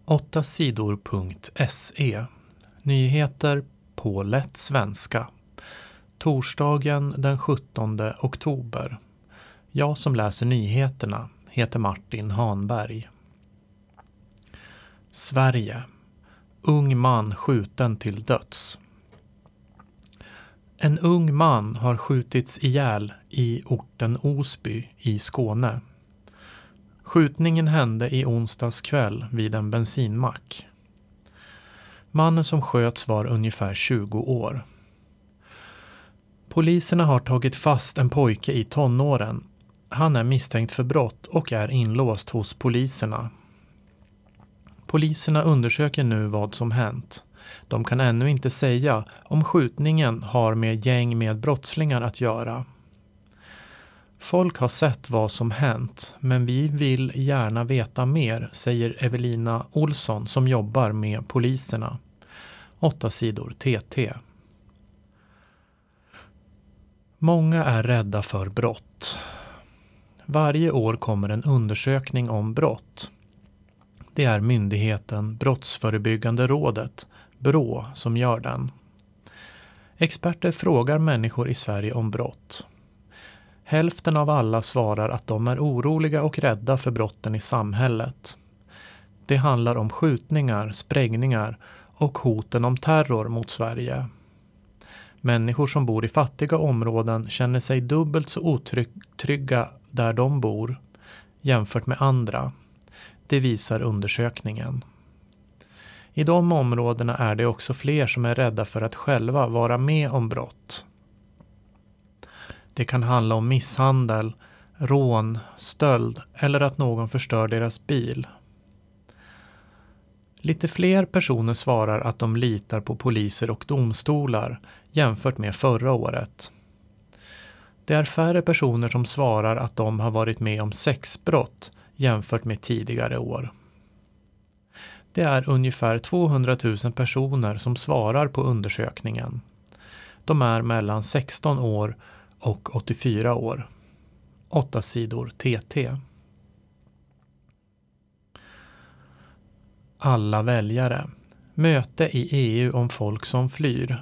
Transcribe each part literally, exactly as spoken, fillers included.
åtta sidor punkt se. Nyheter på lätt svenska. Torsdagen den sjuttonde oktober. Jag som läser nyheterna heter Martin Hanberg. Sverige. Ung man skjuten till döds. En ung man har skjutits ihjäl i orten Osby i Skåne. Skjutningen hände i onsdags kväll vid en bensinmack. Mannen som sköts var ungefär tjugo år. Poliserna har tagit fast en pojke i tonåren. Han är misstänkt för brott och är inlåst hos poliserna. Poliserna undersöker nu vad som hänt. De kan ännu inte säga om skjutningen har med gäng med brottslingar att göra. Folk har sett vad som hänt, men vi vill gärna veta mer, säger Evelina Olsson som jobbar med poliserna. Åtta sidor T T. Många är rädda för brott. Varje år kommer en undersökning om brott. Det är myndigheten Brottsförebyggande rådet, B R Å, som gör den. Experter frågar människor i Sverige om brott. Hälften av alla svarar att de är oroliga och rädda för brotten i samhället. Det handlar om skjutningar, sprängningar och hoten om terror mot Sverige. Människor som bor i fattiga områden känner sig dubbelt så otrygga där de bor jämfört med andra. Det visar undersökningen. I de områdena är det också fler som är rädda för att själva vara med om brott. Det kan handla om misshandel, rån, stöld eller att någon förstör deras bil. Lite fler personer svarar att de litar på poliser och domstolar jämfört med förra året. Det är färre personer som svarar att de har varit med om sexbrott jämfört med tidigare år. Det är ungefär tvåhundratusen personer som svarar på undersökningen. De är mellan sexton år och åttiofyra år. Åtta sidor T T. Alla väljare. Möte i E U om folk som flyr.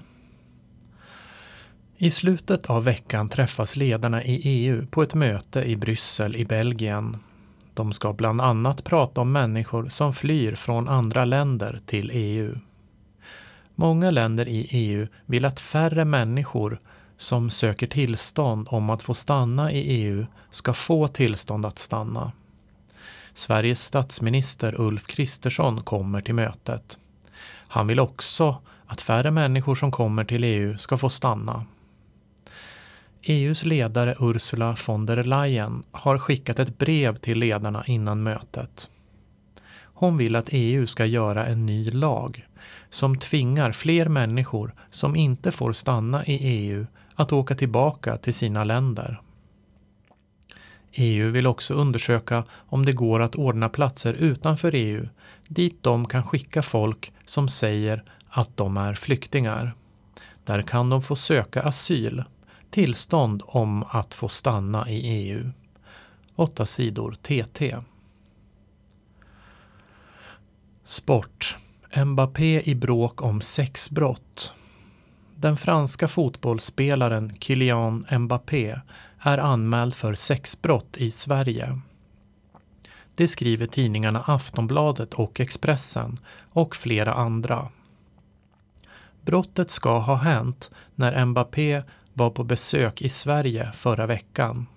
I slutet av veckan träffas ledarna i E U på ett möte i Bryssel i Belgien. De ska bland annat prata om människor som flyr från andra länder till E U. Många länder i E U vill att färre människor som söker tillstånd om att få stanna i E U ska få tillstånd att stanna. Sveriges statsminister Ulf Kristersson kommer till mötet. Han vill också att färre människor som kommer till E U ska få stanna. E U:s ledare Ursula von der Leyen har skickat ett brev till ledarna innan mötet. Hon vill att E U ska göra en ny lag som tvingar fler människor som inte får stanna i E U att åka tillbaka till sina länder. E U vill också undersöka om det går att ordna platser utanför E U dit de kan skicka folk som säger att de är flyktingar. Där kan de få söka asyl, tillstånd om att få stanna i E U. Åtta sidor T T. Sport. Mbappé i bråk om sexbrott. Den franska fotbollsspelaren Kylian Mbappé är anmäld för sexbrott i Sverige. Det skriver tidningarna Aftonbladet och Expressen och flera andra. Brottet ska ha hänt när Mbappé var på besök i Sverige förra veckan.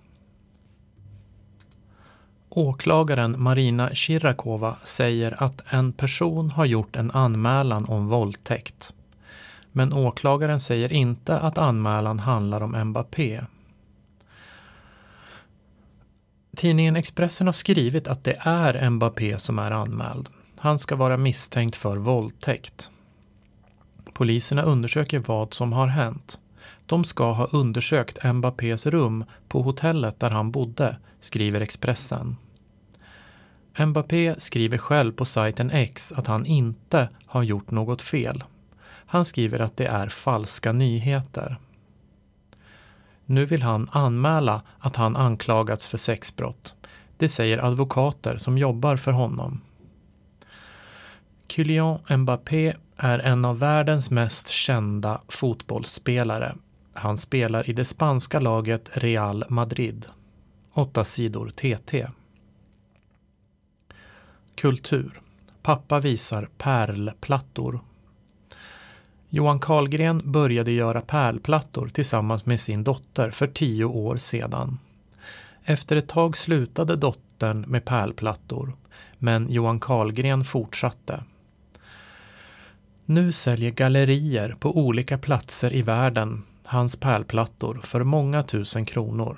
Åklagaren Marina Shirakova säger att en person har gjort en anmälan om våldtäkt. Men åklagaren säger inte att anmälan handlar om Mbappé. Tidningen Expressen har skrivit att det är Mbappé som är anmäld. Han ska vara misstänkt för våldtäkt. Poliserna undersöker vad som har hänt. De ska ha undersökt Mbappés rum på hotellet där han bodde, skriver Expressen. Mbappé skriver själv på sajten X att han inte har gjort något fel. Han skriver att det är falska nyheter. Nu vill han anmäla att han anklagats för sexbrott. Det säger advokater som jobbar för honom. Kylian Mbappé är en av världens mest kända fotbollsspelare. Han spelar i det spanska laget Real Madrid. Åtta sidor T T. Kultur. Pappa visar pärlplattor. Johan Karlgren började göra pärlplattor tillsammans med sin dotter för tio år sedan. Efter ett tag slutade dottern med pärlplattor, men Johan Karlgren fortsatte. Nu säljer gallerier på olika platser i världen hans pärlplattor för många tusen kronor.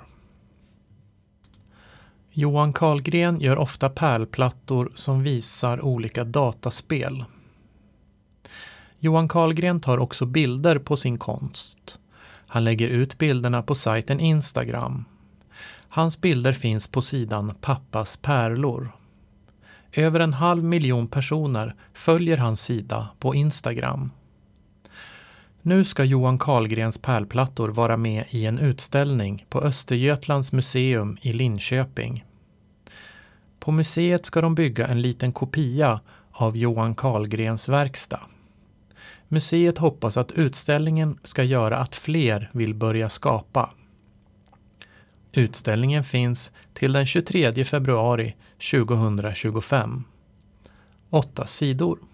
Johan Karlgren gör ofta pärlplattor som visar olika dataspel. Johan Karlgren tar också bilder på sin konst. Han lägger ut bilderna på sajten Instagram. Hans bilder finns på sidan Pappas pärlor. Över en halv miljon personer följer hans sida på Instagram. Nu ska Johan Karlgrens pärlplattor vara med i en utställning på Östergötlands museum i Linköping. På museet ska de bygga en liten kopia av Johan Karlgrens verkstad. Museet hoppas att utställningen ska göra att fler vill börja skapa. Utställningen finns till den tjugotredje februari tjugohundratjugofem. Åtta sidor.